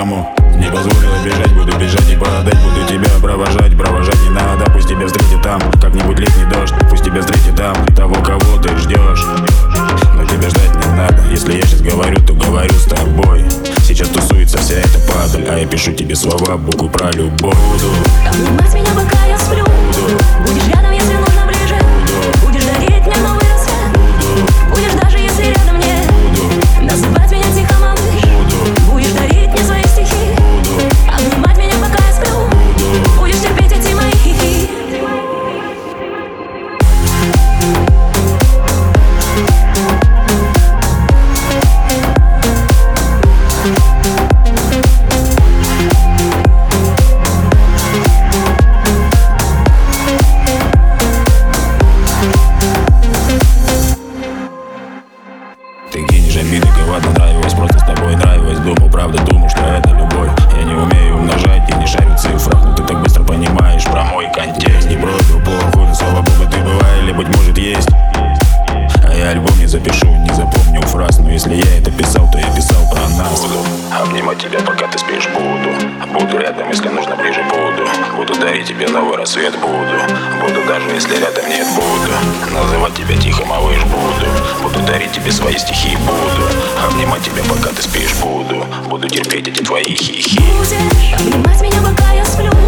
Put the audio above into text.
никому не позволила бежать. Буду бежать и падать, буду тебя провожать. Провожать не надо, пусть тебя встретит там как-нибудь летний дождь. Пусть тебя встретит там того, кого ты ждешь. Но тебя ждать не надо. Если я сейчас говорю, то говорю с тобой. Сейчас тусуется вся эта падаль, а я пишу тебе слова, буквы про любовь. Буду обнимать меня, пока я сплю. Будешь рядом, если нужно ближе. Будешь дарить мне новый рассвет. Будешь даже если рядом нет. Называть меня тихо, малыш. Будешь дарить мне свои стихи. Обнимать меня, пока я сплю. Будешь терпеть эти мои хихи. Ты кинешь обиды, кого-то нравилось, просто с тобой нравилось. Думал, правда, думал, что это любовь. Я не умею умножать, я не шарю в цифрах. Но ты так быстро понимаешь про мой контекст. Не против плохо, слава богу, ты бывай, или быть может есть. А я альбом не запишу, не запомню фраз. Но если я это писал, то я писал про нас. Буду обнимать тебя, пока ты спишь, буду рядом, если нужно, ближе буду дарить тебе новый рассвет, буду даже если рядом нет, буду называть тебя тихо, малыш, буду дарить тебе свои стихи, буду обнимать тебя, пока ты спишь, буду терпеть эти твои хихи. Будешь обнимать меня, пока я сплю.